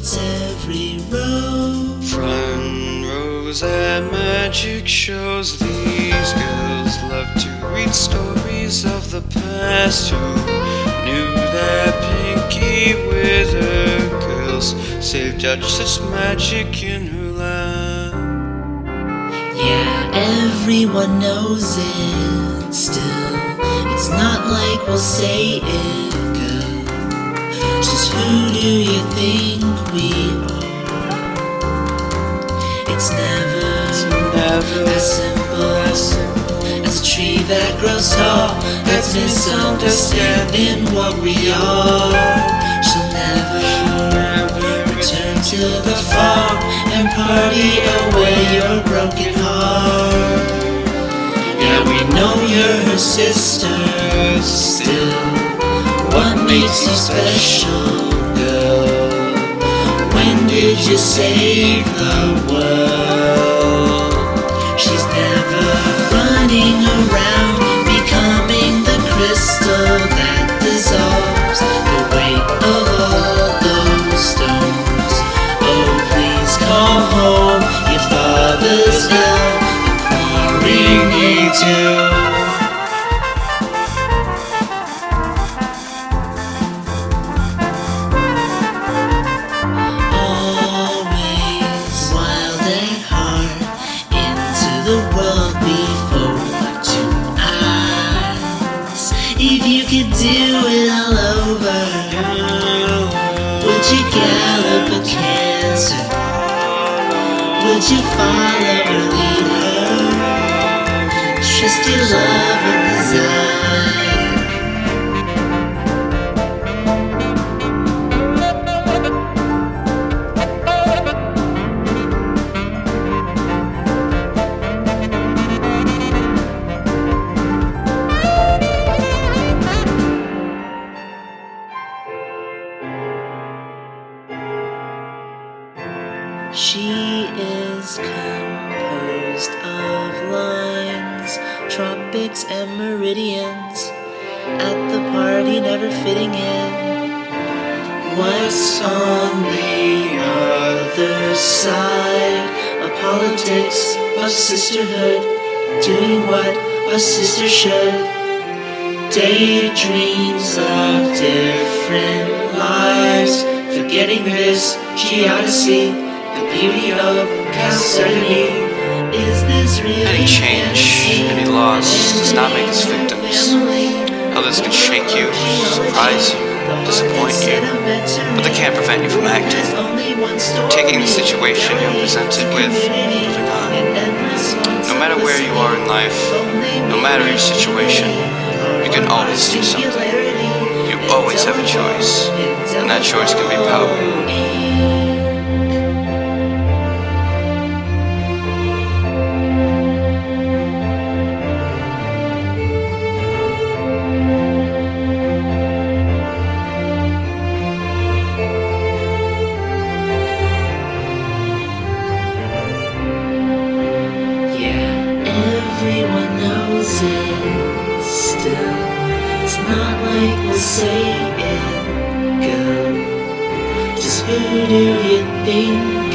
hits every row. Front rows at magic shows. These girls love to read stories of the past. Who knew that Pinky with her curls saved Duchess magic in her lap? Yeah, everyone knows it still. It's not like we'll say it, girl. Just who do you think we are? It's never as simple as a tree that grows tall. That's misunderstanding what we are. She'll never return to the farm and party away your broken heart. Yeah, we know you're her sister still. What makes you special, girl? When did you save the world? She's never running around, becoming the crystal that dissolves the weight of all those stones. Oh, please come home, your father's ill, the quarry needs you. The world before two eyes. If you could do it all over, would you gallop a cancer? Would you follow or lead her? Trust your love and desire. She is composed of lines, tropics and meridians, at the party never fitting in. What's on the other side of politics, of sisterhood, doing what a sister should? Daydreams of different lives, forgetting this, she ought to see the beauty of uncertainty. Is this really Any change, any loss does not make us victims. Others can shake you, surprise you, disappoint you, but they can't prevent you from acting. Taking the situation you're presented with, moving on. No matter where you are in life, no matter your situation, you can always do something. You always have a choice, and that choice can be power. Everyone knows it still. It's not like we'll say it, girl. Just who do you think